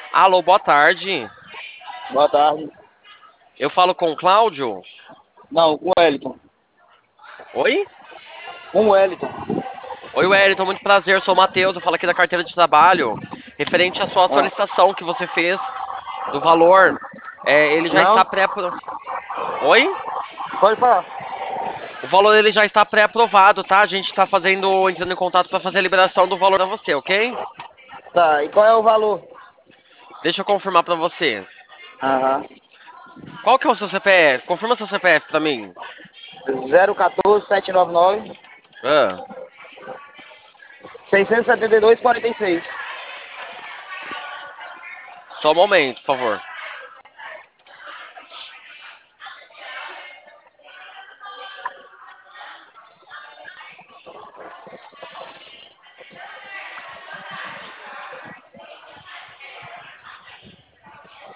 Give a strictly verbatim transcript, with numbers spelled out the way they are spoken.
Alô, boa tarde. Boa tarde. Eu falo com o Cláudio? Não, com o Wellington. Oi? Com o Wellington. Oi, Wellington, muito prazer. Sou o Matheus. Eu falo aqui da carteira de trabalho. Referente à sua Ah, solicitação que você fez do valor. É, ele já não? está pré... Oi? Pode falar. O valor ele já está pré-aprovado, tá? A gente está fazendo, entrando em contato para fazer a liberação do valor a você, ok? Tá, e qual é o valor? Deixa eu confirmar para você. Aham. Qual que é o seu C P F? Confirma seu C P F para mim. zero um quatro sete nove nove Ah, seiscentos e setenta e dois quarenta e seis. só um momento, por favor.